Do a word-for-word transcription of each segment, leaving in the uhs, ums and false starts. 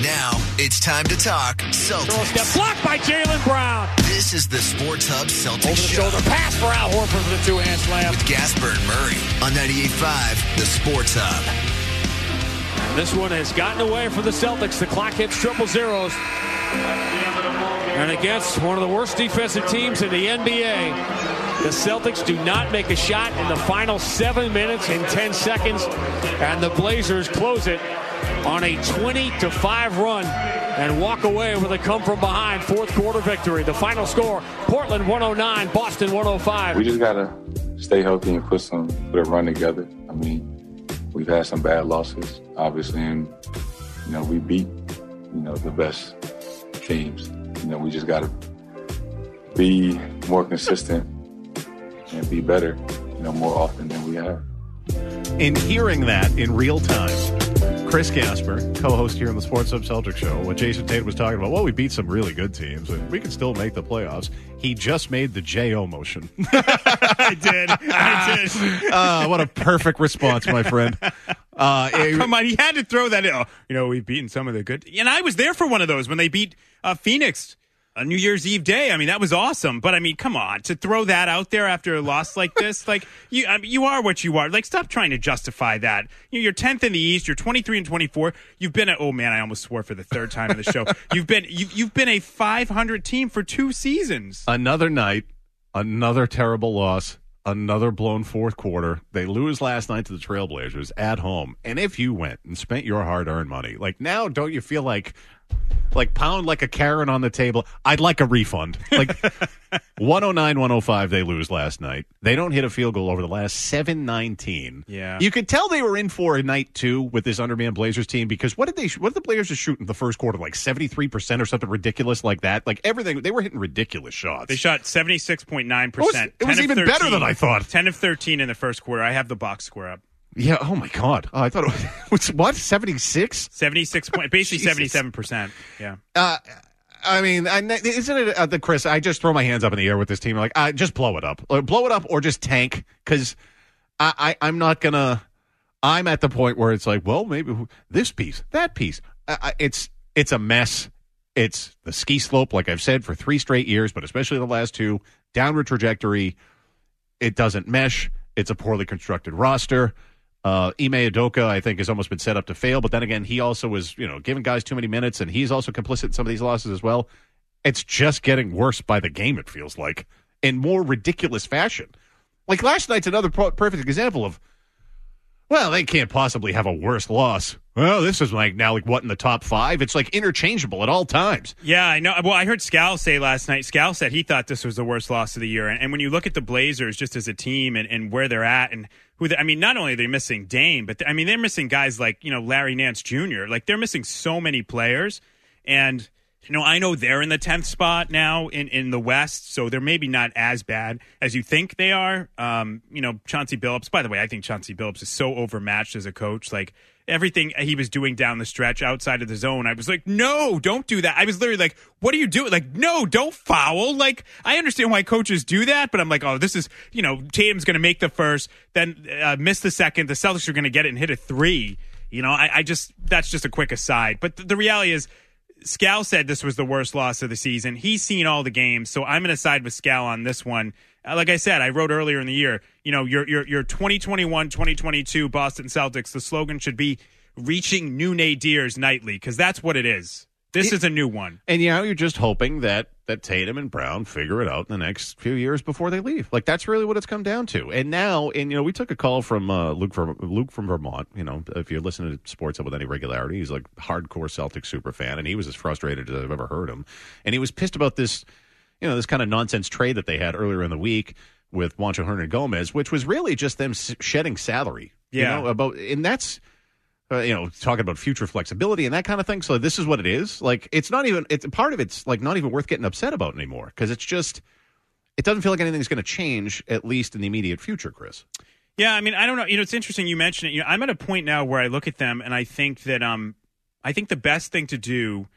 Now, it's time to talk Celtics. Step blocked by Jaylen Brown. This is the Sports Hub Celtics Over the Show. shoulder pass for Al Horford for the two-hand slam. With Gasper and Murray on ninety-eight point five, the Sports Hub. And this one has gotten away for the Celtics. The clock hits triple zeros. And against one of the worst defensive teams in the N B A, the Celtics do not make a shot in the final seven minutes and ten seconds. And the Blazers close it on a twenty to five run and walk away with a come-from-behind fourth-quarter victory. The final score, Portland one oh nine, Boston one oh five. We just got to stay healthy and put some put a run together. I mean, we've had some bad losses, obviously, and, you know, we beat, you know, the best teams. You know, we just got to be more consistent and be better, you know, more often than we have. In hearing that in real time, Chris Gasper, co-host here on the Sports Hub Celtics Show, what Jason Tate was talking about, well, we beat some really good teams, and we can still make the playoffs. He just made the J O motion. I did. I did. uh, what a perfect response, my friend. Uh, oh, come on, he had to throw that in. Oh, you know, we've beaten some of the good. And I was there for one of those when they beat uh, Phoenix on New Year's Eve day. I mean, that was awesome. But, I mean, come on, to throw that out there after a loss like this, like, you I mean, you are what you are. Like, stop trying to justify that. You know, you're tenth in the East. You're twenty-three and twenty-four. You've been a, oh, man, I almost swore for the third time in the show. You've been you've, you've been a five hundred team for two seasons. Another night, another terrible loss. Another blown fourth quarter. They lose last night to the Trailblazers at home. And if you went and spent your hard-earned money, like now, don't you feel like, like pound like a Karen on the table? I'd like a refund. Like one oh nine, one oh five they lose last night. They don't hit a field goal over the last seven nineteen. Yeah. You could tell they were in for a night two with this undermanned Blazers team because what did they what did the Blazers shoot in the first quarter? Like seventy-three percent or something ridiculous like that? Like everything, they were hitting ridiculous shots. They shot seventy-six point nine percent. It was, it was even better than I thought. ten of thirteen in the first quarter. I have the box score up. Yeah, oh my God. Oh, I thought it was, what, seventy-six? seventy-six point, basically seventy-seven percent. Yeah. Uh, I mean, I, isn't it uh, the Chris? I just throw my hands up in the air with this team. Like, uh, just blow it up, or blow it up, or just tank. Because I, I, I'm not gonna. I'm at the point where it's like, well, maybe this piece, that piece. Uh, it's it's a mess. It's the ski slope, like I've said for three straight years, but especially the last two, downward trajectory. It doesn't mesh. It's a poorly constructed roster. Uh, Ime Udoka, I think, has almost been set up to fail. But then again, he also was, you know, giving guys too many minutes, and he's also complicit in some of these losses as well. It's just getting worse by the game, it feels like, in more ridiculous fashion. Like last night's another pro- perfect example of, well, they can't possibly have a worse loss. Well, this is like now, like what, in the top five? It's like interchangeable at all times. Yeah, I know. Well, I heard Scal say last night, Scal said he thought this was the worst loss of the year. And, and when you look at the Blazers just as a team and, and where they're at and who, they, I mean, not only are they missing Dame, but I mean, they're missing guys like, you know, Larry Nance Junior Like they're missing so many players. And, you know, I know they're in the tenth spot now in, in the West, so they're maybe not as bad as you think they are. Um, you know, Chauncey Billups, by the way, I think Chauncey Billups is so overmatched as a coach. Like, everything he was doing down the stretch outside of the zone, I was like, no, don't do that. I was literally like, what are you doing? Like, no, don't foul. Like, I understand why coaches do that, but I'm like, oh, this is, you know, Tatum's going to make the first, then uh, miss the second. The Celtics are going to get it and hit a three. You know, I, I just, that's just a quick aside. But th- the reality is, Scal said this was the worst loss of the season. He's seen all the games, so I'm going to side with Scal on this one. Uh, like I said, I wrote earlier in the year, you know, your your your twenty twenty-one twenty twenty-two Boston Celtics, the slogan should be reaching new nadirs nightly, because that's what it is. This it, is a new one. And, you know, you're just hoping that that Tatum and Brown figure it out in the next few years before they leave. Like, that's really what it's come down to. And now, and, you know, we took a call from uh, Luke from Luke from Vermont. You know, if you're listening to Sports Hub with any regularity, he's like a hardcore Celtics super fan, and he was as frustrated as I've ever heard him. And he was pissed about this, you know, this kind of nonsense trade that they had earlier in the week with Juancho Hernangomez, which was really just them shedding salary. Yeah. You know, about, and that's, Uh, you know, talking about future flexibility and that kind of thing. So this is what it is. Like, it's not even, it's part of it's like not even worth getting upset about anymore, because it's just, it doesn't feel like anything's going to change, at least in the immediate future, Chris. Yeah, I mean, I don't know. You know, it's interesting you mentioned it. You know, I'm at a point now where I look at them and I think that, um, I think the best thing to do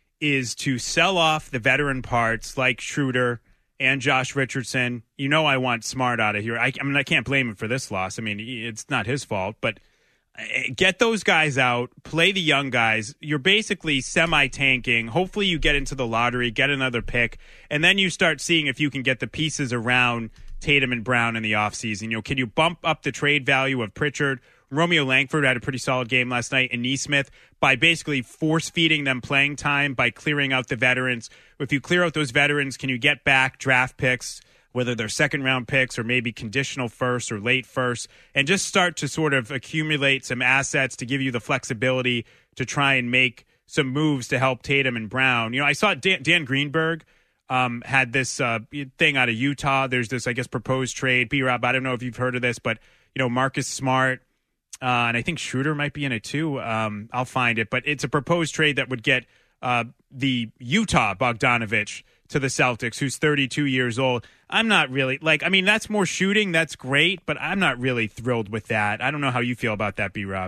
is to sell off the veteran parts like Schroeder and Josh Richardson. You know, I want Smart out of here. I, I mean, I can't blame him for this loss. I mean, it's not his fault, but get those guys out, play the young guys. You're basically semi-tanking. Hopefully you get into the lottery, get another pick, and then you start seeing if you can get the pieces around Tatum and Brown in the offseason. You know, can you bump up the trade value of Pritchard? Romeo Langford had a pretty solid game last night, and Nesmith, by basically force-feeding them playing time, by clearing out the veterans. If you clear out those veterans, can you get back draft picks, whether they're second-round picks or maybe conditional first or late first, and just start to sort of accumulate some assets to give you the flexibility to try and make some moves to help Tatum and Brown. You know, I saw Dan, Dan Greenberg um, had this uh, thing out of Utah. There's this, I guess, proposed trade. B-Rob, I don't know if you've heard of this, but, you know, Marcus Smart, uh, and I think Schroeder might be in it too. Um, I'll find it. But it's a proposed trade that would get uh, the Utah Bogdanovich to the Celtics, who's thirty-two years old. I'm not really, like, I mean, that's more shooting. That's great, but I'm not really thrilled with that. I don't know how you feel about that, B-Rob.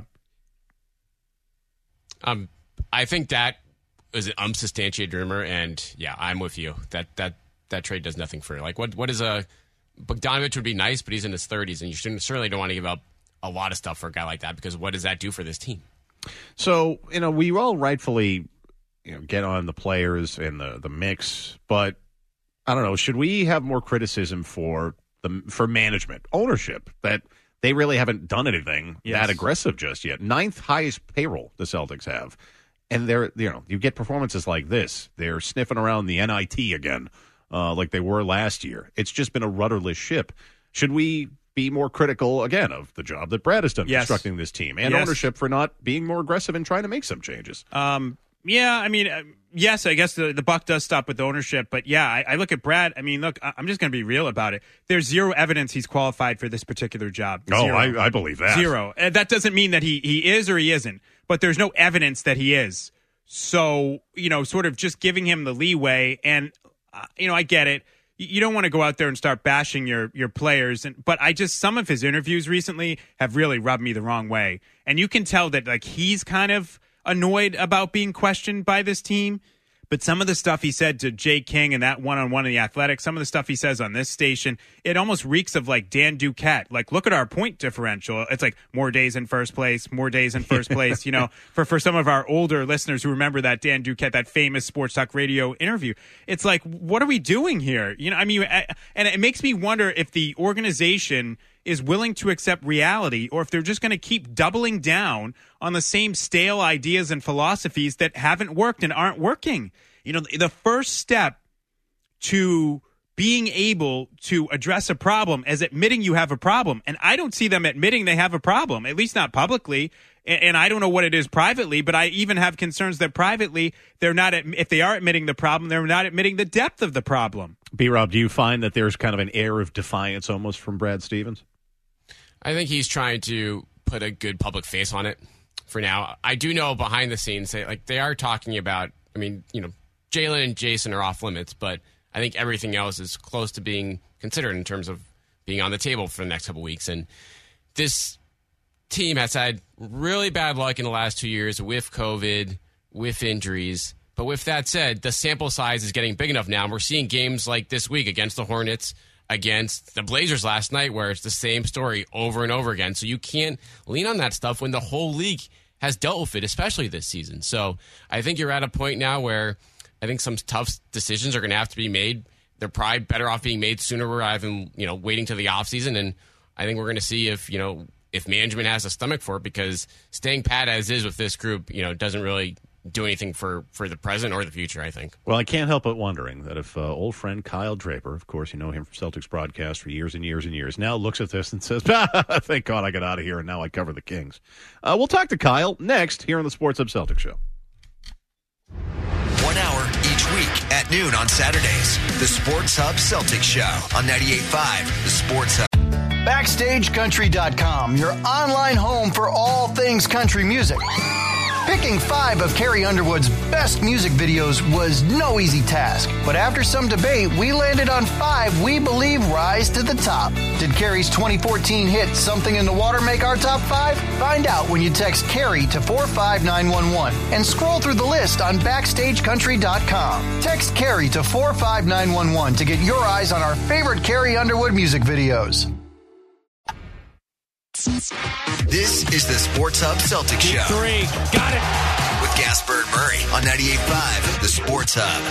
Um, I think that is an unsubstantiated rumor, and, yeah, I'm with you. That that that trade does nothing for, like, what what is a, Bogdanovich would be nice, but he's in his thirties, and you shouldn't, certainly don't want to give up a lot of stuff for a guy like that, because what does that do for this team? So, you know, we all rightfully, you know, get on the players and the, the mix, but I don't know, should we have more criticism for the for management, ownership, that they really haven't done anything yes. that aggressive just yet? Ninth highest payroll the Celtics have. And they're, you know, you get performances like this. They're sniffing around the N I T again, uh, like they were last year. It's just been a rudderless ship. Should we be more critical, again, of the job that Brad has done yes. constructing this team and yes. ownership for not being more aggressive and trying to make some changes? Um, yeah, I mean, uh, yes, I guess the, the buck does stop with ownership. But, yeah, I, I look at Brad. I mean, look, I'm just going to be real about it. There's zero evidence he's qualified for this particular job. Oh, zero. I, I believe that. Zero. And that doesn't mean that he, he is or he isn't. But there's no evidence that he is. So, you know, sort of just giving him the leeway. And, uh, you know, I get it. You don't want to go out there and start bashing your your players, and but I just some of his interviews recently have really rubbed me the wrong way, and you can tell that like he's kind of annoyed about being questioned by this team. But some of the stuff he said to Jay King and that one-on-one in the Athletic, some of the stuff he says on this station, it almost reeks of like Dan Duquette. Like, look at our point differential. It's like more days in first place, more days in first place. You know, for, for some of our older listeners who remember that Dan Duquette, that famous Sports Talk Radio interview, it's like, what are we doing here? You know, I mean, I, and it makes me wonder if the organization is willing to accept reality or if they're just going to keep doubling down on the same stale ideas and philosophies that haven't worked and aren't working. You know, the first step to being able to address a problem is admitting you have a problem. And I don't see them admitting they have a problem, at least not publicly. And I don't know what it is privately, but I even have concerns that privately they're not, if they are admitting the problem, they're not admitting the depth of the problem. B-Rob, do you find that there's kind of an air of defiance almost from Brad Stevens? I think he's trying to put a good public face on it for now. I do know behind the scenes, they, like they are talking about, I mean, you know, Jalen and Jason are off limits, but I think everything else is close to being considered in terms of being on the table for the next couple of weeks. And this team has had really bad luck in the last two years with COVID, with injuries. But with that said, the sample size is getting big enough now. And we're seeing games like this week against the Hornets, against the Blazers last night, where it's the same story over and over again. So you can't lean on that stuff when the whole league has dealt with it, especially this season. So I think you're at a point now where I think some tough decisions are going to have to be made. They're probably better off being made sooner rather than, you know, waiting to the offseason. And I think we're going to see if, you know, if management has a stomach for it, because staying pat as is with this group, you know, doesn't really do anything for, for the present or the future, I think. Well, I can't help but wondering that if uh, old friend Kyle Draper, of course, you know him from Celtics broadcast for years and years and years, now looks at this and says, ah, thank God I got out of here and now I cover the Kings. Uh, we'll talk to Kyle next here on the Sports Hub Celtics Show. One hour each week at noon on Saturdays. The Sports Hub Celtics Show on ninety-eight point five, The Sports Hub. Backstage Country dot com, your online home for all things country music. Picking five of Carrie Underwood's best music videos was no easy task. But after some debate, we landed on five we believe rise to the top. Did Carrie's twenty fourteen hit Something in the Water make our top five? Find out when you text Carrie to four five nine one one and scroll through the list on Backstage Country dot com. Text Carrie to four five nine one one to get your eyes on our favorite Carrie Underwood music videos. This is the Sports Hub Celtics Show. Three. Got it. With Gasper and Murray on ninety-eight point five, the Sports Hub.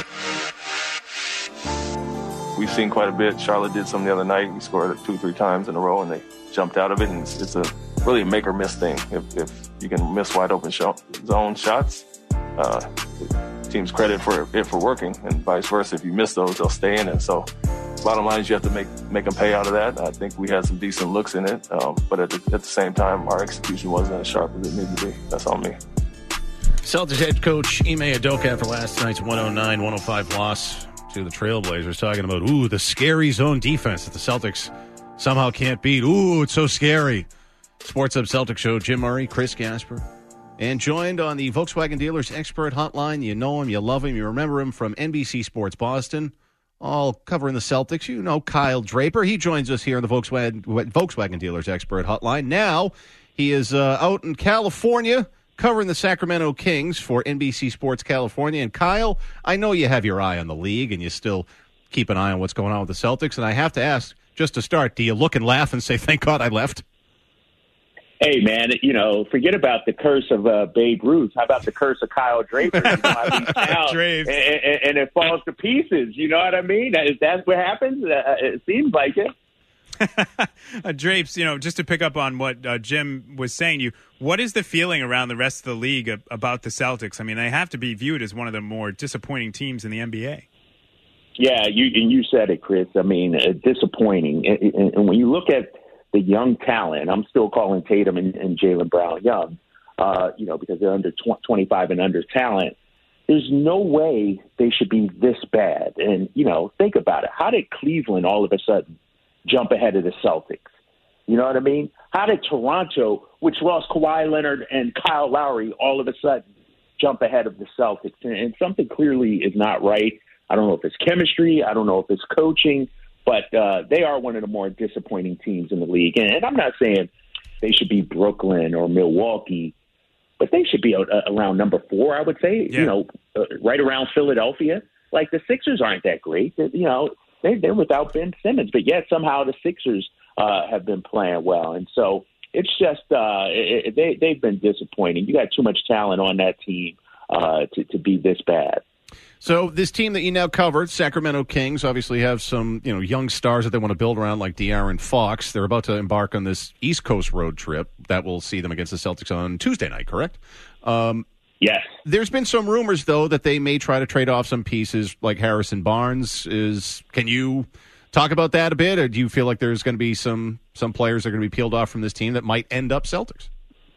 We've seen quite a bit. Charlotte did some the other night. We scored two, three times in a row, and they jumped out of it. And it's, it's a really a make or miss thing. If, if you can miss wide open shot, zone shots, uh, teams credit for it for working, and vice versa. If you miss those, they'll stay in it. So, bottom line is you have to make make them pay out of that. I think we had some decent looks in it, um, but at the, at the same time, our execution wasn't as sharp as it needed to be. That's on me. Celtics head coach Ime Udoka after last night's one oh nine one oh five loss to the Trailblazers, talking about, ooh, the scary zone defense that the Celtics somehow can't beat. Ooh, it's so scary. Sports Hub Celtics Show, Jim Murray, Chris Gasper, and joined on the Volkswagen Dealers Expert Hotline. You know him, you love him, you remember him from N B C Sports Boston, all covering the Celtics. You know Kyle Draper. He joins us here on the Volkswagen, Volkswagen Dealers Expert Hotline. Now he is uh, out in California covering the Sacramento Kings for N B C Sports California. And Kyle, I know you have your eye on the league and you still keep an eye on what's going on with the Celtics. And I have to ask, just to start, do you look and laugh and say, thank God I left? Hey, man, you know, forget about the curse of uh, Babe Ruth. How about the curse of Kyle Draper? You know, I mean, down, and, and, and it falls to pieces. You know what I mean? Is that what happens? Uh, it seems like it. uh, Drapes, you know, just to pick up on what uh, Jim was saying, you, what is the feeling around the rest of the league ab- about the Celtics? I mean, they have to be viewed as one of the more disappointing teams in the N B A. Yeah, you and you said it, Chris. I mean, uh, disappointing. And, and, and when you look at the young talent, I'm still calling Tatum and, and Jaylen Brown young, uh, you know, because they're under tw- twenty-five and under talent. There's no way they should be this bad. And, you know, think about it. How did Cleveland all of a sudden jump ahead of the Celtics? You know what I mean? How did Toronto, which lost Kawhi Leonard and Kyle Lowry, all of a sudden jump ahead of the Celtics? And, and something clearly is not right. I don't know if it's chemistry. I don't know if it's coaching. But uh, they are one of the more disappointing teams in the league. And, and I'm not saying they should be Brooklyn or Milwaukee, but they should be uh, around number four, I would say, yeah. you know, uh, right around Philadelphia. Like the Sixers aren't that great. They're, you know, they, they're without Ben Simmons, but yet somehow the Sixers uh, have been playing well. And so it's just uh, it, they, they've been disappointing. You got too much talent on that team uh, to, to be this bad. So this team that you now covered, Sacramento Kings, obviously have some, you know, young stars that they want to build around, like De'Aaron Fox. They're about to embark on this East Coast road trip that will see them against the Celtics on Tuesday night, correct? Um, yes. There's been some rumors, though, that they may try to trade off some pieces, like Harrison Barnes. Is can you talk about that a bit, or do you feel like there's going to be some some players that are going to be peeled off from this team that might end up Celtics?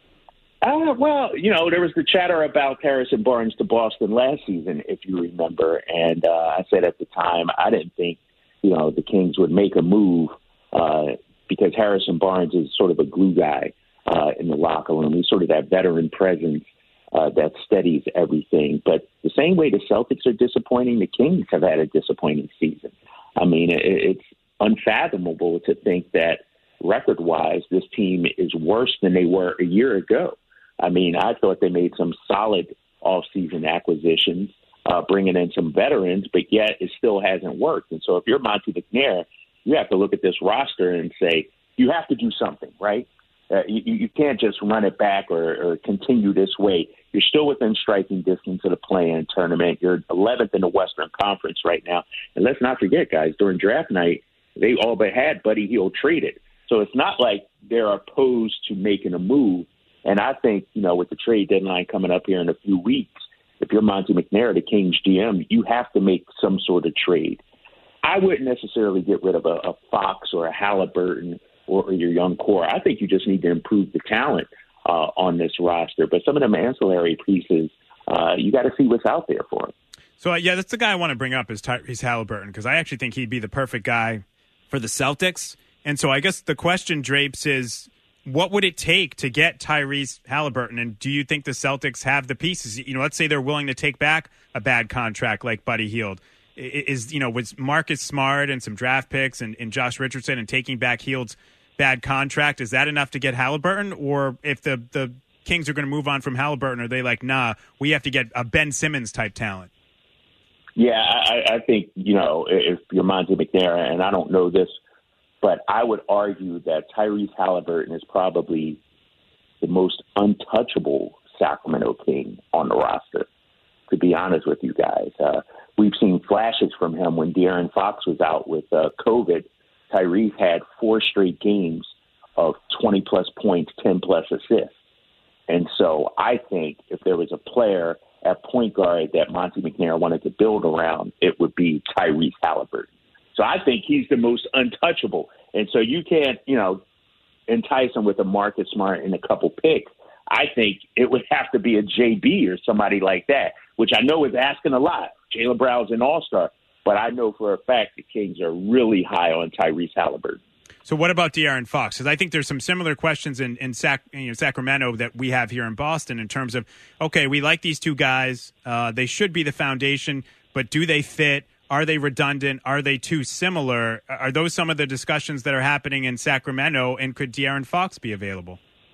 Uh, well, you know, there was the chatter about Harrison Barnes to Boston last season, if you remember. And uh, I said at the time, I didn't think, you know, the Kings would make a move uh, because Harrison Barnes is sort of a glue guy uh, in the locker room. He's sort of that veteran presence uh, that steadies everything. But the same way the Celtics are disappointing, the Kings have had a disappointing season. I mean, it, it's unfathomable to think that record-wise this team is worse than they were a year ago. I mean, I thought they made some solid off-season acquisitions, uh, bringing in some veterans, but yet it still hasn't worked. And so if you're Monte McNair, you have to look at this roster and say, you have to do something, right? Uh, you, you can't just run it back or, or continue this way. You're still within striking distance of the play-in tournament. You're eleventh in the Western Conference right now. And let's not forget, guys, during draft night, they all but had Buddy Hield traded. So it's not like they're opposed to making a move. And I think, you know, with the trade deadline coming up here in a few weeks, if you're Monte McNair, the Kings G M, you have to make some sort of trade. I wouldn't necessarily get rid of a, a Fox or a Halliburton or, or your young core. I think you just need to improve the talent uh, on this roster. But some of them ancillary pieces, uh, you got to see what's out there for them. So, uh, yeah, that's the guy I want to bring up is Tyrese Halliburton, because I actually think he'd be the perfect guy for the Celtics. And so I guess the question, Drapes, is what would it take to get Tyrese Halliburton? And do you think the Celtics have the pieces? You know, let's say they're willing to take back a bad contract like Buddy Hield. Is, you know, was Marcus Smart and some draft picks and, and Josh Richardson and taking back Hield's bad contract, is that enough to get Halliburton? Or if the, the Kings are going to move on from Halliburton, are they like, nah, we have to get a Ben Simmons type talent? Yeah, I, I think, you know, if you're Monte McNair, and I don't know this But I would argue that Tyrese Halliburton is probably the most untouchable Sacramento King on the roster, to be honest with you guys. Uh, we've seen flashes from him when De'Aaron Fox was out with uh, COVID. Tyrese had four straight games of twenty-plus points, ten-plus assists. And so I think if there was a player at point guard that Monte McNair wanted to build around, it would be Tyrese Halliburton. So I think he's the most untouchable. And so you can't, you know, entice him with a Marcus Smart and a couple picks. I think it would have to be a J B or somebody like that, which I know is asking a lot. Jaylen Brown's an all-star, but I know for a fact the Kings are really high on Tyrese Halliburton. So what about De'Aaron Fox? Because I think there's some similar questions in, in Sac, you know, Sacramento that we have here in Boston in terms of, okay, we like these two guys. Uh, they should be the foundation, but do they fit? Are they redundant? Are they too similar? Are those some of the discussions that are happening in Sacramento, and could De'Aaron Fox be available?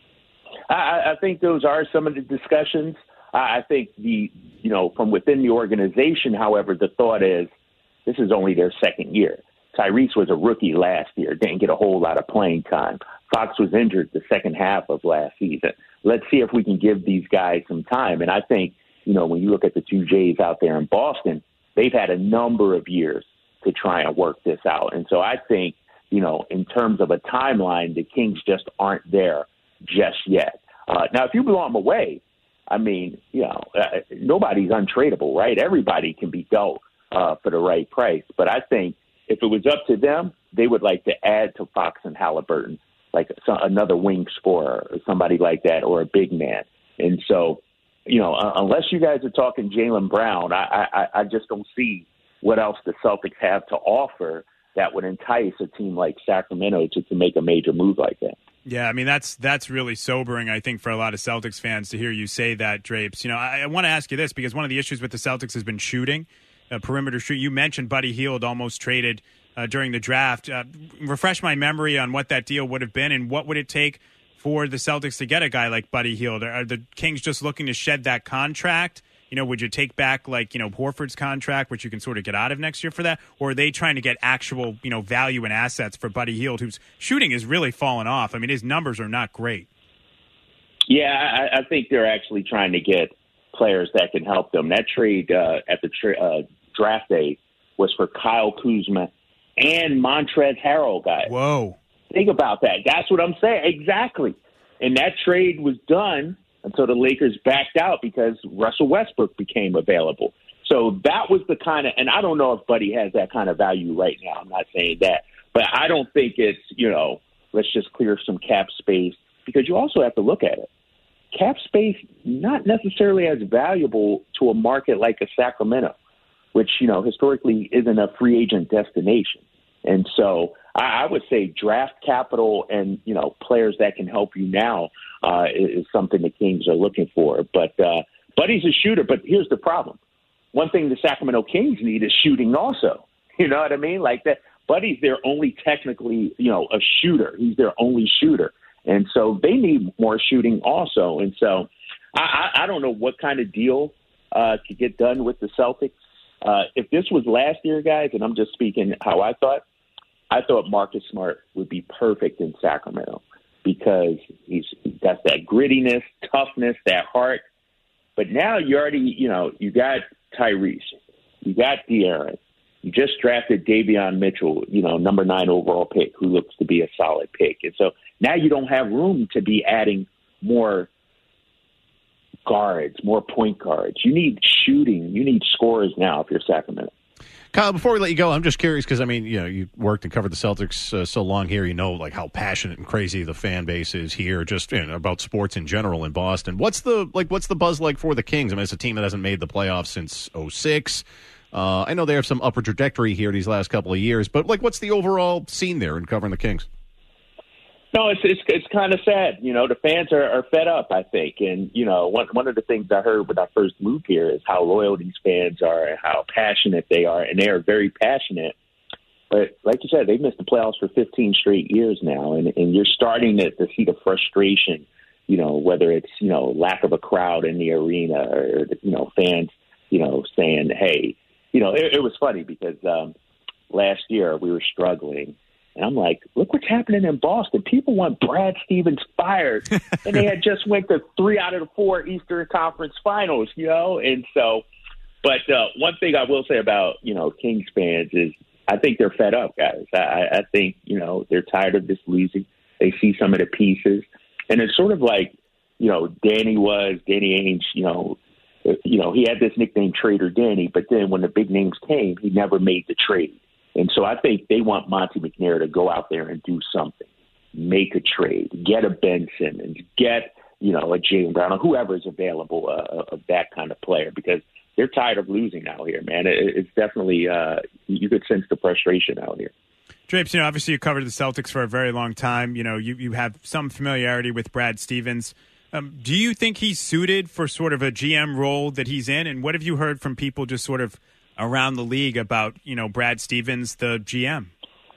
I, I think those are some of the discussions. I think the, you know, from within the organization, however, the thought is this is only their second year. Tyrese was a rookie last year, didn't get a whole lot of playing time. Fox was injured the second half of last season. Let's see if we can give these guys some time. And I think, you know, when you look at the two Jays out there in Boston, they've had a number of years to try and work this out. And so I think, you know, in terms of a timeline, the Kings just aren't there just yet. Uh, now, if you blow them away, I mean, you know, uh, nobody's untradeable, right? Everybody can be dealt uh, for the right price. But I think if it was up to them, they would like to add to Fox and Halliburton, like some, another wing scorer or somebody like that, or a big man. And so, you know, uh, unless you guys are talking Jaylen Brown, I, I, I just don't see what else the Celtics have to offer that would entice a team like Sacramento to, to make a major move like that. Yeah, I mean, that's that's really sobering, I think, for a lot of Celtics fans to hear you say that, Drapes. You know, I, I want to ask you this, because one of the issues with the Celtics has been shooting, uh, perimeter shoot. You mentioned Buddy Hield almost traded uh, during the draft. Uh, refresh my memory on what that deal would have been, and what would it take for the Celtics to get a guy like Buddy Hield? Are the Kings just looking to shed that contract? You know, would you take back, like, you know, Horford's contract, which you can sort of get out of next year for that? Or are they trying to get actual, you know, value and assets for Buddy Hield, whose shooting is really fallen off? I mean, his numbers are not great. Yeah, I, I think they're actually trying to get players that can help them. That trade uh, at the tra- uh, draft day was for Kyle Kuzma and Montrezl Harrell, guys. Whoa. Think about that. That's what I'm saying. Exactly. And that trade was done until the Lakers backed out because Russell Westbrook became available. So that was the kind of, and I don't know if Buddy has that kind of value right now. I'm not saying that. But I don't think it's, you know, let's just clear some cap space, because you also have to look at it. Cap space, not necessarily as valuable to a market like a Sacramento, which, you know, historically isn't a free agent destination. And so I, I would say draft capital and, you know, players that can help you now uh, is, is something the Kings are looking for. But uh, Buddy's a shooter, but here's the problem. One thing the Sacramento Kings need is shooting also. You know what I mean? Like that. Buddy's their only technically, you know, a shooter. He's their only shooter. And so they need more shooting also. And so I, I, I don't know what kind of deal uh, could get done with the Celtics. Uh, if this was last year, guys, and I'm just speaking how I thought, I thought Marcus Smart would be perfect in Sacramento because he's got that grittiness, toughness, that heart. But now you already, you know, you got Tyrese, you got De'Aaron, you just drafted Davion Mitchell, you know, number nine overall pick, who looks to be a solid pick. And so now you don't have room to be adding more guards, more point guards. You need shooting. You need scorers now if you're Sacramento. Kyle, before we let you go, I'm just curious because, I mean, you know, you worked and covered the Celtics uh, so long here. You know, like, how passionate and crazy the fan base is here, just, you know, about sports in general in Boston. What's the, like, what's the buzz like for the Kings? I mean, it's a team that hasn't made the playoffs since oh six. Uh, I know they have some upward trajectory here these last couple of years, but, like, what's the overall scene there in covering the Kings? No, it's it's it's kind of sad. You know, the fans are, are fed up, I think. And, you know, one one of the things I heard when I first moved here is how loyal these fans are and how passionate they are. And they are very passionate. But like you said, they've missed the playoffs for fifteen straight years now. And, and you're starting to, to see the frustration, you know, whether it's, you know, lack of a crowd in the arena or, you know, fans, you know, saying, hey, you know, it, it was funny because um, last year we were struggling. And I'm like, look what's happening in Boston. People want Brad Stevens fired. And they had just went to three out of the four Eastern Conference finals, you know? And so, but uh, one thing I will say about, you know, Kings fans is I think they're fed up, guys. I, I think, you know, they're tired of this losing. They see some of the pieces. And it's sort of like, you know, Danny was, Danny Ainge, you know, you know, he had this nickname Trader Danny, but then when the big names came, he never made the trade. And so I think they want Monte McNair to go out there and do something, make a trade, get a Ben Simmons, get, you know, a Jaylen Brown, or whoever is available uh, of that kind of player, because they're tired of losing out here, man. It, it's definitely, uh, you could sense the frustration out here. Drapes, you know, obviously you covered the Celtics for a very long time. You know, you, you have some familiarity with Brad Stevens. Um, do you think he's suited for sort of a G M role that he's in? And what have you heard from people just sort of around the league about, you know, Brad Stevens, the G M?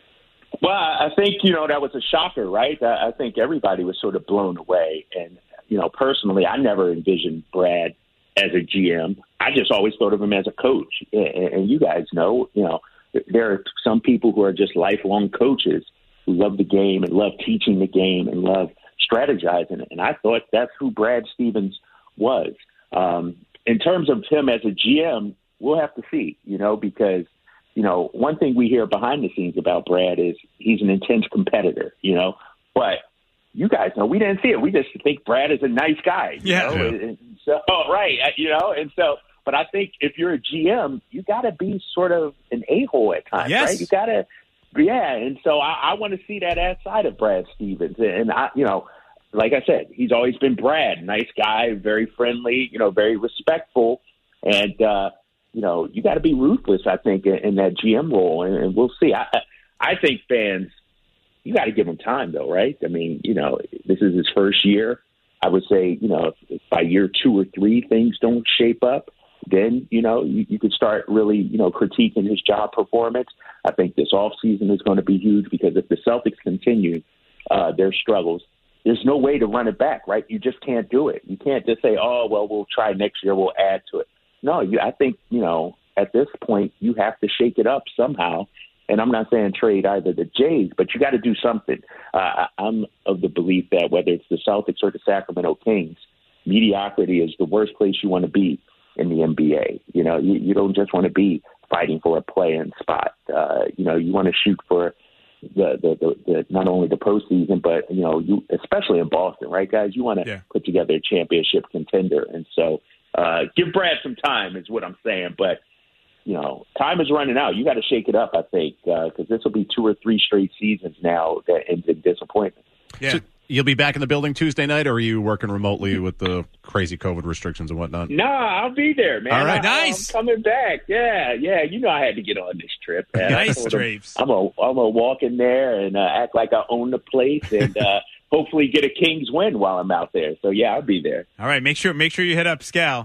Well, I think, you know, that was a shocker, right? I think everybody was sort of blown away. And, you know, personally, I never envisioned Brad as a G M. I just always thought of him as a coach. And you guys know, you know, there are some people who are just lifelong coaches who love the game and love teaching the game and love strategizing. And I thought that's who Brad Stevens was. Um, in terms of him as a G M, we'll have to see, you know, because, you know, one thing we hear behind the scenes about Brad is he's an intense competitor, you know, but you guys know we didn't see it. We just think Brad is a nice guy. You yeah. know? yeah. And so, right. You know, and so, but I think if you're a G M, you got to be sort of an a-hole at times, yes. right? You got to, yeah. And so I, I want to see that outside of Brad Stevens. And I, you know, like I said, he's always been Brad, nice guy, very friendly, you know, very respectful. And, uh, you know, you got to be ruthless, I think, in, in that G M role, and, and we'll see. I, I think fans, you got to give him time, though, right? I mean, you know, this is his first year. I would say, you know, if, if by year two or three things don't shape up, then, you know, you, you could start really, you know, critiquing his job performance. I think this offseason is going to be huge because if the Celtics continue uh, their struggles, there's no way to run it back, right? You just can't do it. You can't just say, oh, well, we'll try next year, we'll add to it. No, you, I think, you know, at this point, you have to shake it up somehow. And I'm not saying trade either the Jays, but you got to do something. Uh, I'm of the belief that whether it's the Celtics or the Sacramento Kings, mediocrity is the worst place you want to be in the N B A. You know, you, you don't just want to be fighting for a play-in spot. Uh, you know, you want to shoot for the, the, the, the not only the postseason, but, you know, you especially in Boston, right, guys? You want to yeah. put together a championship contender. And so, Uh, give Brad some time is what I'm saying. But, you know, time is running out. You got to shake it up, I think, because uh, this will be two or three straight seasons now that end in disappointment. Yeah. So you'll be back in the building Tuesday night, or are you working remotely with the crazy COVID restrictions and whatnot? No, I'll be there, man. All right. I, nice. I'm coming back. Yeah, yeah. You know I had to get on this trip. Man. Nice, Drapes. I'm going I'm to walk in there and uh, act like I own the place and uh, hopefully get a Kings win while I'm out there. So, yeah, I'll be there. All right. Make sure, make sure you hit up Scal.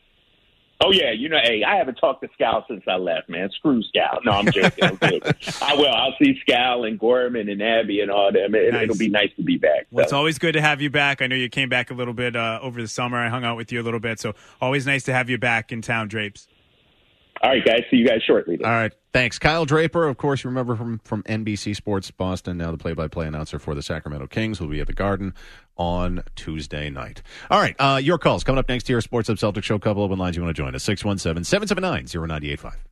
Oh, yeah. You know, hey, I haven't talked to Scal since I left, man. Screw Scal. No, I'm joking. I'm joking. I will. I'll see Scal and Gorman and Abby and all them. It, nice. It'll be nice to be back. Well, so. It's always good to have you back. I know you came back a little bit uh, over the summer. I hung out with you a little bit. So always nice to have you back in town, Drapes. All right, guys. See you guys shortly. Then. All right. Thanks. Kyle Draper, of course, you remember from, from N B C Sports Boston, now the play-by-play announcer for the Sacramento Kings, who will be at the Garden on Tuesday night. All right. Uh, your calls coming up next here. Sports Hub Celtics Show. Couple open lines you want to join us. six one seven, seven seven nine, zero nine eight five.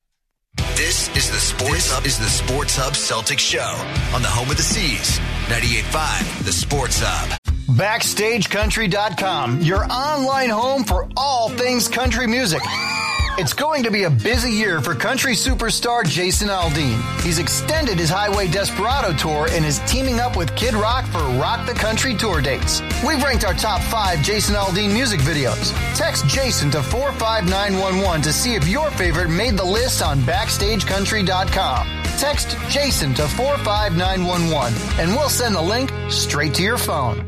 This is the Sports Hub is the Sports Hub Celtics Show on the home of the Seas. ninety-eight point five, the Sports Hub. Backstage Country dot com, your online home for all things country music. It's going to be a busy year for country superstar Jason Aldean. He's extended his Highway Desperado tour and is teaming up with Kid Rock for Rock the Country tour dates. We've ranked our top five Jason Aldean music videos. Text Jason to four five nine one one to see if your favorite made the list on Backstage Country dot com. Text Jason to four five nine one one and we'll send the link straight to your phone.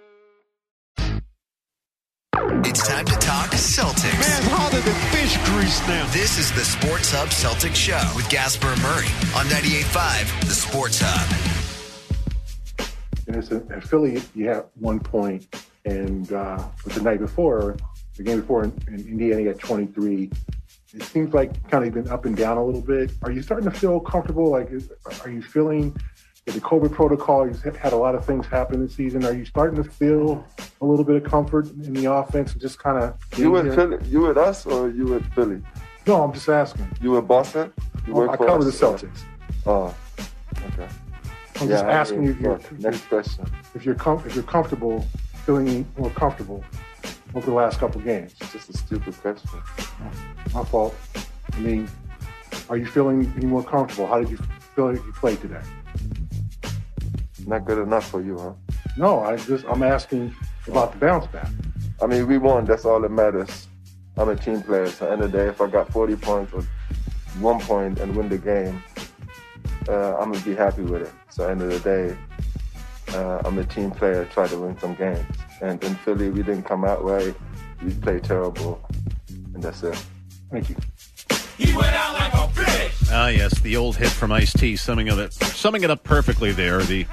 It's time to talk Celtics. Man, hotter than fish grease now. This is the Sports Hub Celtics Show with Gasper and Murray on ninety-eight point five, the Sports Hub. And it's a, in Philly, you have one point, and uh, but the night before, The game before in, in Indiana, he had twenty-three. It seems like kind of been up and down a little bit. Are you starting to feel comfortable? Like, is, are you feeling that the COVID protocol, you've had a lot of things happen this season. Are you starting to feel a little bit of comfort in the offense and just kind of... You with Philly? You with us or you with Philly? No, I'm just asking. You with Boston? You well, I cover us, the Celtics. Oh, okay. I'm yeah, just asking you if you're, next if, question. If you're, com- if you're comfortable, feeling more comfortable over the last couple of games. It's just a stupid question. My fault. I mean, are you feeling any more comfortable? How did you feel like you played today? Not good enough for you, huh? No, I just I'm asking about the bounce back. I mean, we won. That's all that matters. I'm a team player. So at the end of the day, if I got forty points or one point and win the game, uh, I'm gonna be happy with it. So at the end of the day, uh, I'm a team player. Try to win some games. And in Philly, we didn't come out right. We played terrible, and that's it. Thank you. He went out like a fish. Ah, yes, the old hit from Ice-T, summing it, summing it up perfectly there. The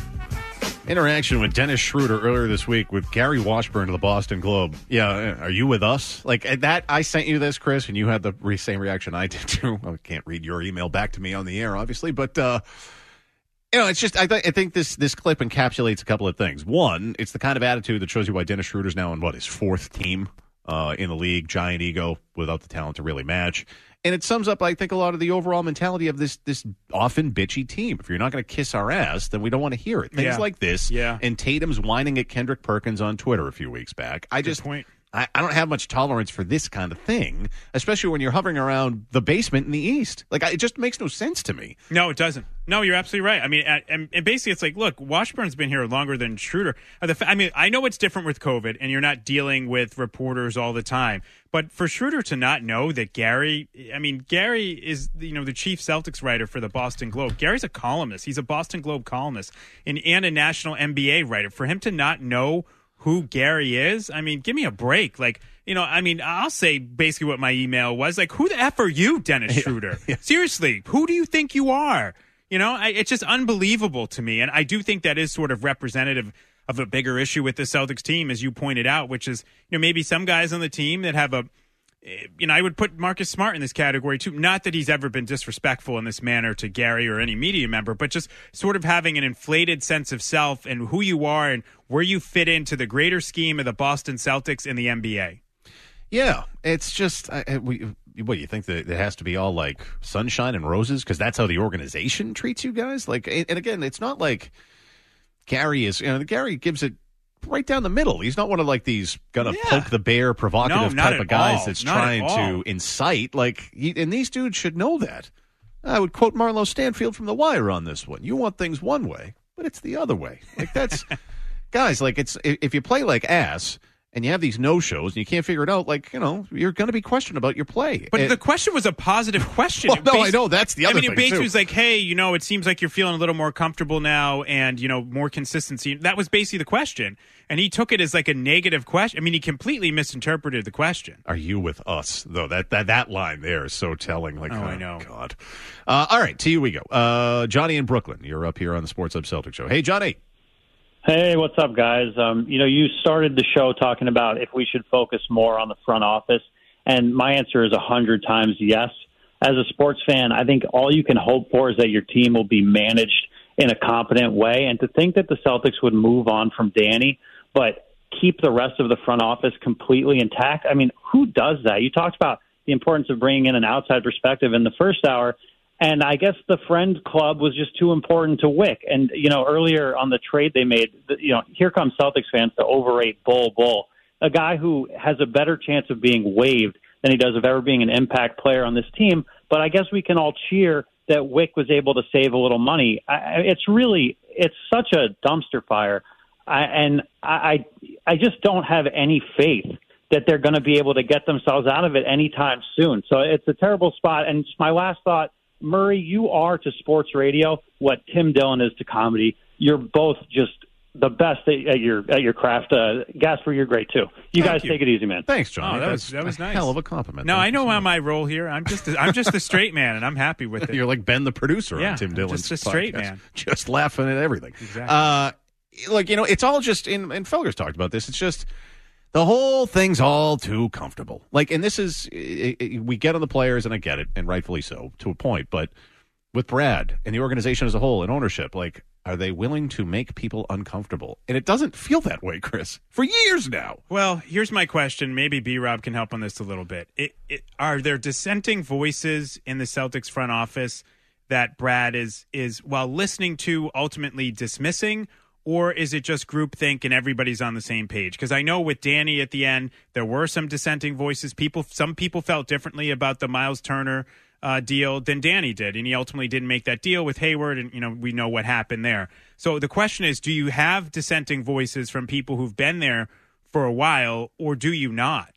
interaction with Dennis Schroeder earlier this week with Gary Washburn of the Boston Globe. Yeah, are you with us? Like that, I sent you this, Chris, and you had the re- same reaction I did too. I can't read your email back to me on the air, obviously, but uh, you know, it's just I, th- I think this this clip encapsulates a couple of things. One, it's the kind of attitude that shows you why Dennis Schroeder's now on what his fourth team uh, in the league. Giant ego without the talent to really match. And it sums up, I think, a lot of the overall mentality of this this often bitchy team. If you're not going to kiss our ass, then we don't want to hear it. Things Yeah. like this. Yeah. And Tatum's whining at Kendrick Perkins on Twitter a few weeks back. I just point. I, I don't have much tolerance for this kind of thing, especially when you're hovering around the basement in the East. Like, I, it just makes no sense to me. No, it doesn't. No, you're absolutely right. I mean, and, and basically, it's like, look, Washburn's been here longer than Schroeder. Uh, the, I mean, I know it's different with COVID, and you're not dealing with reporters all the time. But for Schroeder to not know that Gary, I mean, Gary is, you know, the chief Celtics writer for the Boston Globe. Gary's a columnist. He's a Boston Globe columnist and, and a national N B A writer. For him to not know who Gary is, I mean, give me a break. Like, you know, I mean, I'll say basically what my email was. Like, who the F are you, Dennis Schroeder? Yeah. Seriously, who do you think you are? You know, I, it's just unbelievable to me. And I do think that is sort of representative of a bigger issue with the Celtics team, as you pointed out, which is, you know, maybe some guys on the team that have a, you know, I would put Marcus Smart in this category too. Not that he's ever been disrespectful in this manner to Gary or any media member, but just sort of having an inflated sense of self and who you are and where you fit into the greater scheme of the Boston Celtics and the N B A. Yeah, it's just, I, we, what, you think that it has to be all like sunshine and roses because that's how the organization treats you guys? Like, and again, it's not like Gary is, you know, Gary gives it right down the middle. He's not one of like these gonna Yeah. poke the bear, provocative No, type not of at guys all. that's Not at trying all. to incite. Like, he, and these dudes should know that. I would quote Marlo Stanfield from The Wire on this one. You want things one way, but it's the other way. Like that's guys. Like it's if you play like ass. And you have these no-shows, and you can't figure it out, like, you know, you're going to be questioned about your play. But and, the question was a positive question. well, It no, basi- I know. That's the other I mean, thing, it basically too. was like, hey, you know, it seems like you're feeling a little more comfortable now and, you know, more consistency. That was basically the question. And he took it as like a negative question. I mean, he completely misinterpreted the question. Are you with us, though? That that, that line there is so telling. Like, Oh, I know. God. Uh, all right, to you we go. Uh, Johnny in Brooklyn, you're up here on the Sports Hub Celtic Show. Hey, Johnny. Hey, what's up, guys? Um, you know, you started the show talking about if we should focus more on the front office, and my answer is a hundred times yes. As a sports fan, I think all you can hope for is that your team will be managed in a competent way, and to think that the Celtics would move on from Danny, but keep the rest of the front office completely intact. I mean, who does that? You talked about the importance of bringing in an outside perspective in the first hour. And I guess the friend club was just too important to Wick. And, you know, earlier on the trade they made, you know, here comes Celtics fans to overrate Bol Bol, a guy who has a better chance of being waived than he does of ever being an impact player on this team. But I guess we can all cheer that Wick was able to save a little money. I, it's really, it's such a dumpster fire. I, and I, I just don't have any faith that they're going to be able to get themselves out of it anytime soon. So it's a terrible spot. And just my last thought, Murray, you are to sports radio what Tim Dillon is to comedy. You're both just the best at your at your craft. Uh, Gasper, you're great too. You Thank guys you. take it easy, man. Thanks, Johnny. Oh, that That's was that was a nice. hell of a compliment. No, Thank I you know so my, much. my role here. I'm just a, I'm just a straight man, and I'm happy with it. You're like Ben, the producer Yeah, on Tim I'm Dillon's just a straight podcast. man. Just laughing at everything. Exactly. Uh, like, you know, it's all just, in, and Felger's talked about this, it's just The whole thing's all too comfortable. Like, and this is, it, it, we get on the players, and I get it, and rightfully so, to a point. But with Brad and the organization as a whole and ownership, like, are they willing to make people uncomfortable? And it doesn't feel that way, Chris, for years now. Well, here's my question. Maybe B-Rob can help on this a little bit. It, it, are there dissenting voices in the Celtics front office that Brad is, is while listening to, ultimately dismissing? Or is it just groupthink and everybody's on the same page? Because I know with Danny at the end, there were some dissenting voices. People, some people felt differently about the Miles Turner uh, deal than Danny did, and he ultimately didn't make that deal with Hayward. And you know, we know what happened there. So the question is, do you have dissenting voices from people who've been there for a while, or do you not?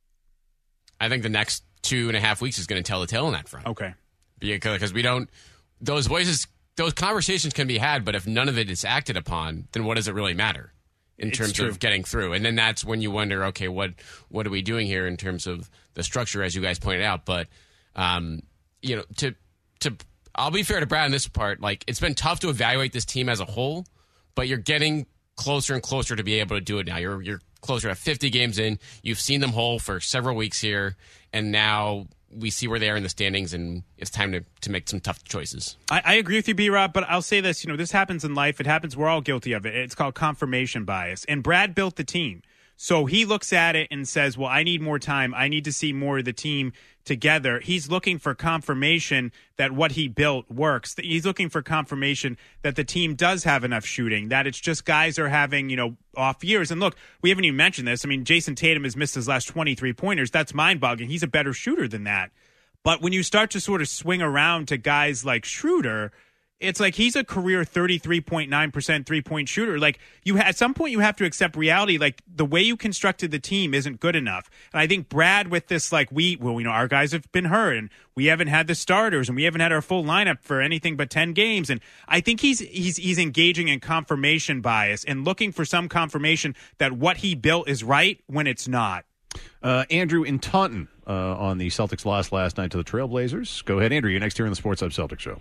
I think the next two and a half weeks is going to tell the tale on that front. Okay, because we don't; those voices. Those conversations can be had, but if none of it is acted upon, then what does it really matter in It's terms true. of getting through? And then that's when you wonder, okay, what what are we doing here in terms of the structure, as you guys pointed out? But um, you know, to to I'll be fair to Brad on this part. Like, it's been tough to evaluate this team as a whole, but you're getting closer and closer to be able to do it now. You're you're closer to fifty games in. You've seen them whole for several weeks here, and now we see where they are in the standings, and it's time to, to make some tough choices. I, I agree with you, B-Rob, but I'll say this. You know, this happens in life. It happens. We're all guilty of it. It's called confirmation bias. And Brad built the team. So he looks at it and says, well, I need more time. I need to see more of the team together. He's looking for confirmation that what he built works. He's looking for confirmation that the team does have enough shooting, that it's just guys are having, you know, off years. And look, we haven't even mentioned this. I mean, Jason Tatum has missed his last twenty-three pointers. That's mind-boggling. He's a better shooter than that. But when you start to sort of swing around to guys like Schroeder, it's like he's a career thirty-three point nine percent three-point shooter. Like, you at some point you have to accept reality. Like, the way you constructed the team isn't good enough. And I think Brad, with this, like, we, well, you know, our guys have been hurt, and we haven't had the starters, and we haven't had our full lineup for anything but ten games. And I think he's he's he's engaging in confirmation bias and looking for some confirmation that what he built is right when it's not. Uh, Andrew in Taunton uh, on the Celtics loss last night to the Trailblazers. Go ahead, Andrew. You're next here on the Sports Hub Celtics Show.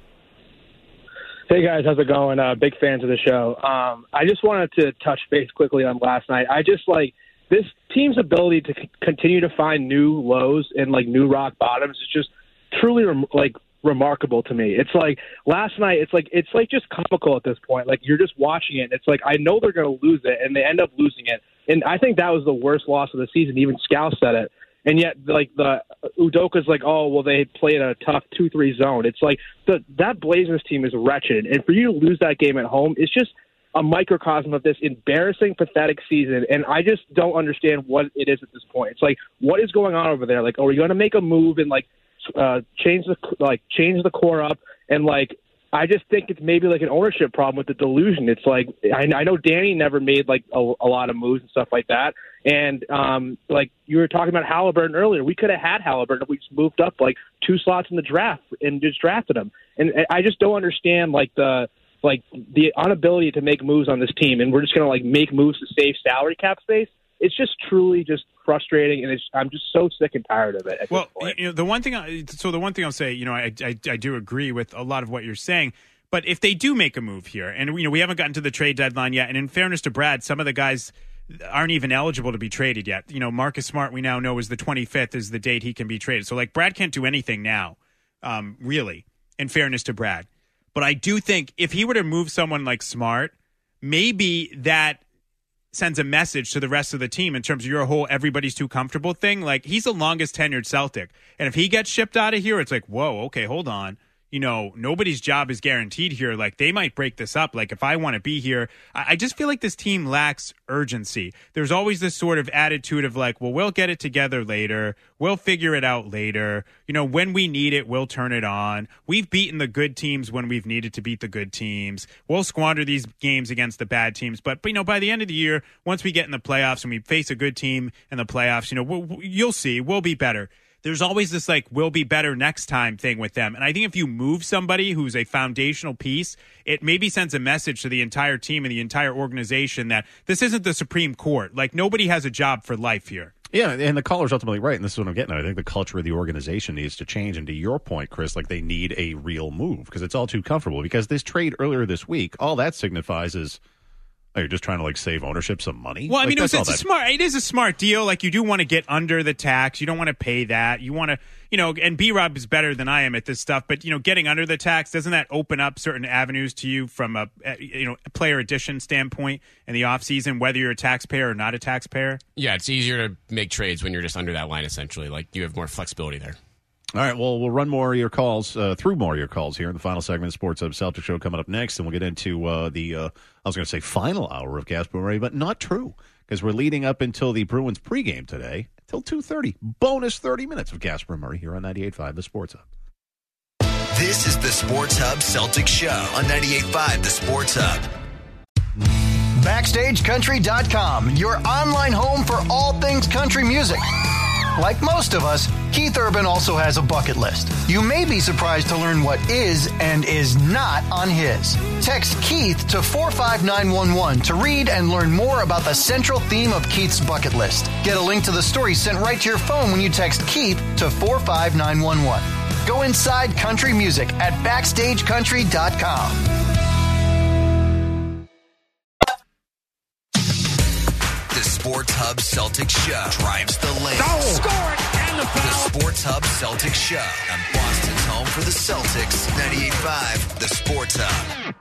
Hey, guys. How's it going? Uh, big fans of the show. Um, I just wanted to touch base quickly on last night. I just, like, this team's ability to c- continue to find new lows and, like, new rock bottoms is just truly, rem- like, remarkable to me. It's like last night, it's like it's like just comical at this point. Like, you're just watching it, and it's like, I know they're going to lose it, and they end up losing it. And I think that was the worst loss of the season. Even Scal said it. And yet, like, the Udoka's like, oh, well, they played a tough two three zone. It's like the, that Blazers team is wretched. And for you to lose that game at home, it's just a microcosm of this embarrassing, pathetic season. And I just don't understand what it is at this point. It's like, what is going on over there? Like, are we going to make a move and, like, uh, change the like change the core up? And, like, I just think it's maybe like an ownership problem with the delusion. It's like, I, I know Danny never made like a, a lot of moves and stuff like that. And um, like you were talking about Halliburton earlier, we could have had Halliburton if we just moved up like two slots in the draft and just drafted him. And I just don't understand like the like the inability to make moves on this team. And we're just going to like make moves to save salary cap space. It's just truly just frustrating, and it's, I'm just so sick and tired of it. At well, this point. you know, the one thing, I, so the one thing I'll say, you know, I, I I do agree with a lot of what you're saying, but if they do make a move here, and you know, we haven't gotten to the trade deadline yet, and in fairness to Brad, some of the guys aren't even eligible to be traded yet. You know, Marcus Smart, we now know, is the twenty-fifth is the date he can be traded. So like, Brad can't do anything now, um, really. In fairness to Brad, but I do think if he were to move someone like Smart, maybe that sends a message to the rest of the team in terms of your whole everybody's too comfortable thing. Like, he's the longest tenured Celtic. And if he gets shipped out of here, it's like, whoa, okay, hold on. You know, nobody's job is guaranteed here. Like, they might break this up. Like, if I want to be here, I, I just feel like this team lacks urgency. There's always this sort of attitude of like, well, we'll get it together later. We'll figure it out later. You know, when we need it, we'll turn it on. We've beaten the good teams when we've needed to beat the good teams. We'll squander these games against the bad teams. But, but you know, by the end of the year, once we get in the playoffs and we face a good team in the playoffs, you know, we'll, you'll see, we'll be better. There's always this like, we'll be better next time thing with them. And I think if you move somebody who's a foundational piece, it maybe sends a message to the entire team and the entire organization that this isn't the Supreme Court. Like, nobody has a job for life here. Yeah, and the caller's ultimately right, and this is what I'm getting at. I think the culture of the organization needs to change. And to your point, Chris, like, they need a real move because it's all too comfortable. Because this trade earlier this week, all that signifies is Oh, you're just trying to like save ownership some money? Well, I like, mean, it was, that's it's a all that- smart. It is a smart deal. Like you do want to get under the tax. You don't want to pay that. You want to, you know. And B-Rob is better than I am at this stuff. But you know, getting under the tax, doesn't that open up certain avenues to you from a you know player addition standpoint in the offseason, whether you're a taxpayer or not a taxpayer? Yeah, it's easier to make trades when you're just under that line. Essentially, like you have more flexibility there. All right, well, we'll run more of your calls, uh, through more of your calls here in the final segment of the Sports Hub Celtics Show coming up next, and we'll get into uh, the, uh, I was going to say final hour of Gasper Murray, but not true, because we're leading up until the Bruins pregame today, until two thirty. Bonus thirty minutes of Gasper Murray here on ninety-eight point five, the Sports Hub. This is the Sports Hub Celtics Show on ninety-eight point five, the Sports Hub. Backstage Country dot com, your online home for all things country music. Like most of us, Keith Urban also has a bucket list. You may be surprised to learn what is and is not on his. Text Keith to four five nine one one to read and learn more about the central theme of Keith's bucket list. Get a link to the story sent right to your phone when you text Keith to four five nine one one. Go inside country music at backstage country dot com. Sports Hub Celtics Show drives the lane. Oh. Score it and the foul. The Sports Hub Celtics Show on Boston's home for the Celtics, ninety-eight point five, the Sports Hub.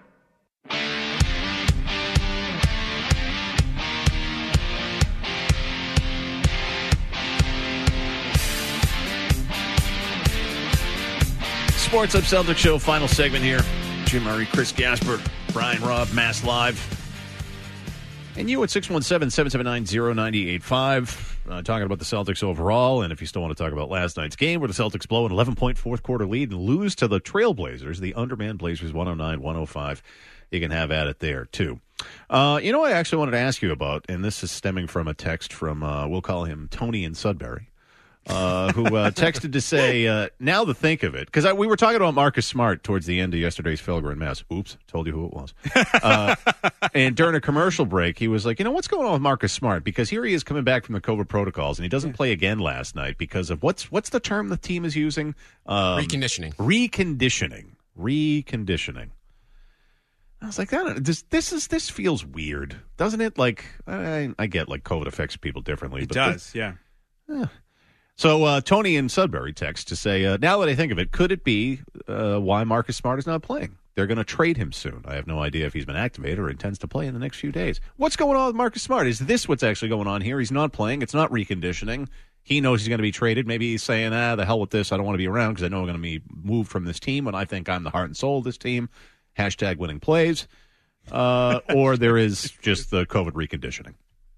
Sports Hub Celtics Show, final segment here. Jim Murray, Chris Gasper, Brian Robb, Mass Live. And you at six one seven, seven seven nine, zero nine eight five, uh, talking about the Celtics overall. And if you still want to talk about last night's game, where the Celtics blow an eleven-point fourth-quarter lead and lose to the Trailblazers, the Underman Blazers, one oh nine one oh five. You can have at it there, too. Uh, you know what I actually wanted to ask you about, and this is stemming from a text from, uh, we'll call him Tony in Sudbury. Uh, who uh, texted to say, uh, now to think of it, because we were talking about Marcus Smart towards the end of yesterday's Felger Mess. Oops, told you who it was. Uh, and during a commercial break, he was like, you know, what's going on with Marcus Smart? Because here he is coming back from the COVID protocols, and he doesn't play again last night because of what's what's the term the team is using? Um, reconditioning. Reconditioning. Reconditioning. I was like, I don't, this this is this feels weird, doesn't it? Like, I, I get like COVID affects people differently. It but does, this, yeah. Eh. So uh, Tony in Sudbury texts to say, uh, now that I think of it, could it be uh, why Marcus Smart is not playing? They're going to trade him soon. I have no idea if he's been activated or intends to play in the next few days. What's going on with Marcus Smart? Is this what's actually going on here? He's not playing. It's not reconditioning. He knows he's going to be traded. Maybe he's saying, ah, the hell with this. I don't want to be around because I know I'm going to be moved from this team when I think I'm the heart and soul of this team. Hashtag winning plays. Uh, or there is just the COVID reconditioning.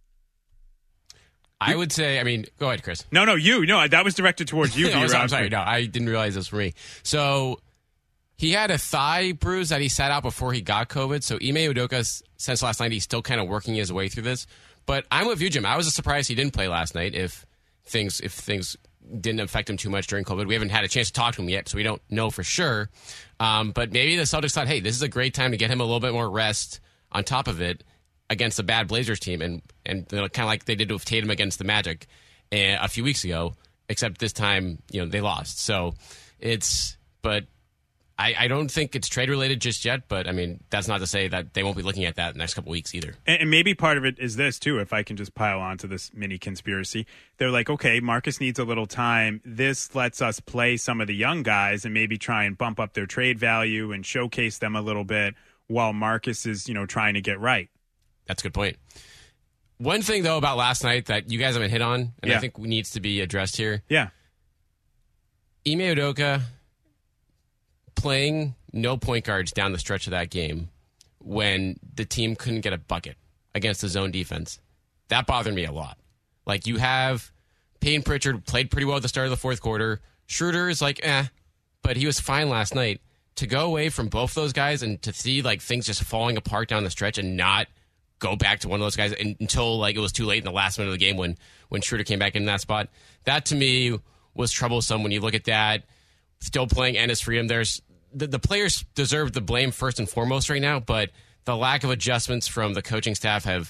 I would say, I mean, go ahead, Chris. No, no, you. No, that was directed towards you. no, I'm sorry. sorry. No, I didn't realize this for me. So he had a thigh bruise that he sat out before he got COVID. So Ime Udoka, since last night, he's still kind of working his way through this. But I'm with you, Jim. I was surprised he didn't play last night if things if things didn't affect him too much during COVID. We haven't had a chance to talk to him yet, so we don't know for sure. Um, but maybe the Celtics thought, hey, this is a great time to get him a little bit more rest on top of it against a bad Blazers team, and and you know, kind of like they did with Tatum against the Magic uh, a few weeks ago, except this time, you know, they lost. So it's, but I, I don't think it's trade related just yet. But I mean, that's not to say that they won't be looking at that the next couple weeks either. And, and maybe part of it is this too. If I can just pile on to this mini conspiracy, they're like, okay, Marcus needs a little time. This lets us play some of the young guys and maybe try and bump up their trade value and showcase them a little bit while Marcus is, you know, trying to get right. That's a good point. One thing, though, about last night that you guys haven't hit on, and yeah. I think needs to be addressed here. Yeah. Ime Udoka playing no point guards down the stretch of that game when the team couldn't get a bucket against the zone defense. That bothered me a lot. Like, you have Peyton Pritchard played pretty well at the start of the fourth quarter. Schroeder is like, eh, but he was fine last night. To go away from both those guys and to see, like, things just falling apart down the stretch and not go back to one of those guys until like it was too late in the last minute of the game when when Schroeder came back in that spot. That to me was troublesome when you look at that. Still playing Ennis Freedom. There's the, the players deserve the blame first and foremost right now, but the lack of adjustments from the coaching staff have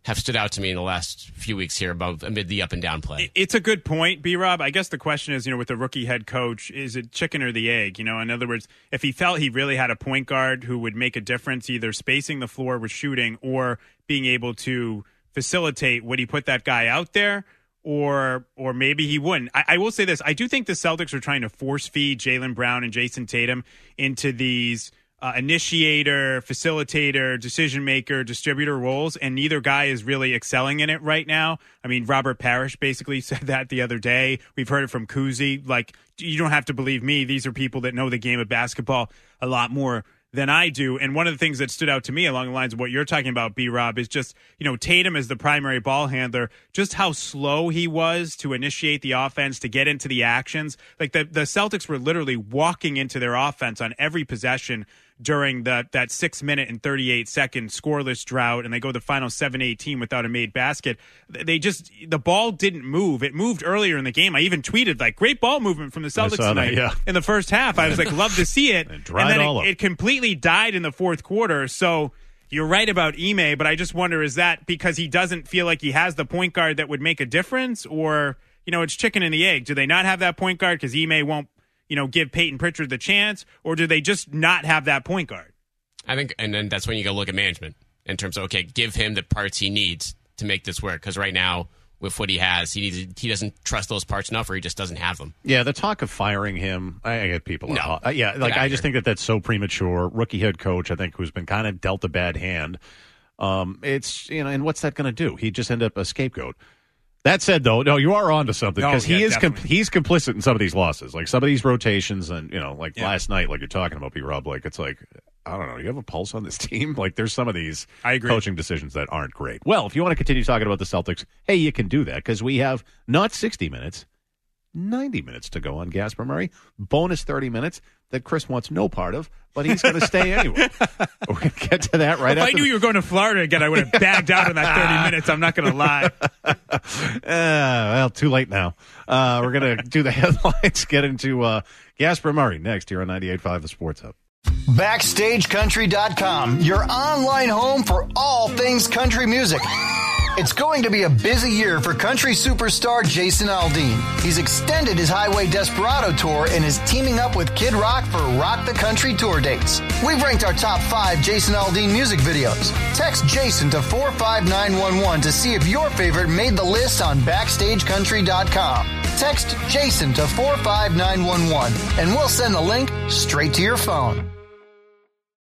have stood out to me in the last few weeks here above amid the up and down play. It's a good point, B-Rob. I guess the question is, you know, with the rookie head coach, is it chicken or the egg? You know, in other words, if he felt he really had a point guard who would make a difference, either spacing the floor with shooting or being able to facilitate, would he put that guy out there? Or or maybe he wouldn't. I, I will say this. I do think the Celtics are trying to force feed Jaylen Brown and Jason Tatum into these Uh, initiator, facilitator, decision maker, distributor roles, and neither guy is really excelling in it right now. I mean, Robert Parrish basically said that the other day. We've heard it from Kuzi. Like, you don't have to believe me. These are people that know the game of basketball a lot more than I do. And one of the things that stood out to me along the lines of what you're talking about, B-Rob, is just, you know, Tatum as the primary ball handler, just how slow he was to initiate the offense, to get into the actions. Like, the, the Celtics were literally walking into their offense on every possession during the, that six minute and thirty-eight second scoreless drought, and they go the final seven eighteen without a made basket. They just, the ball didn't move. It moved earlier in the game. I even tweeted, like, great ball movement from the Celtics tonight that, yeah. in the first half. I was like, love to see it. And, and then all it, up. it completely died in the fourth quarter. So you're right about Ime, but I just wonder, is that because he doesn't feel like he has the point guard that would make a difference? Or, you know, it's chicken and the egg. Do they not have that point guard because Ime won't, you know, give Peyton Pritchard the chance, or do they just not have that point guard? I think, and then that's when you go look at management in terms of, okay, give him the parts he needs to make this work. Because right now, with what he has, he needs, he doesn't trust those parts enough, or he just doesn't have them. Yeah, the talk of firing him, I, I get people. No. Uh, yeah, like Get out I just here. think that that's so premature. Rookie head coach, I think, who's been kind of dealt a bad hand. Um, it's, you know, and what's that going to do? He just end up a scapegoat. That said, though, no, you are onto something No, because yeah, he is com- definitely. he's complicit in some of these losses, like some of these rotations, and you know, like Yeah. last night, like you're talking about, B-Rob. Like it's like I don't know, you have a pulse on this team. Like there's some of these I agree. coaching decisions that aren't great. Well, if you want to continue talking about the Celtics, hey, you can do that because we have not sixty minutes, ninety minutes to go on Gasper Murray. Bonus thirty minutes that Chris wants no part of, but he's going to stay anyway. We're going to get to that right If after. I knew you were going to Florida again, I would have bagged out in that thirty minutes. I'm not going to lie. Uh, well, too late now. Uh, we're going to do the headlines, get into uh, Gasper Murray next here on ninety-eight point five The Sports Hub. Backstage Country dot com, your online home for all things country music. It's going to be a busy year for country superstar Jason Aldean. He's extended his Highway Desperado tour and is teaming up with Kid Rock for Rock the Country tour dates. We've ranked our top five Jason Aldean music videos. Text Jason to four five nine one one to see if your favorite made the list on Backstage Country dot com. Text Jason to four five nine one one and we'll send the link straight to your phone.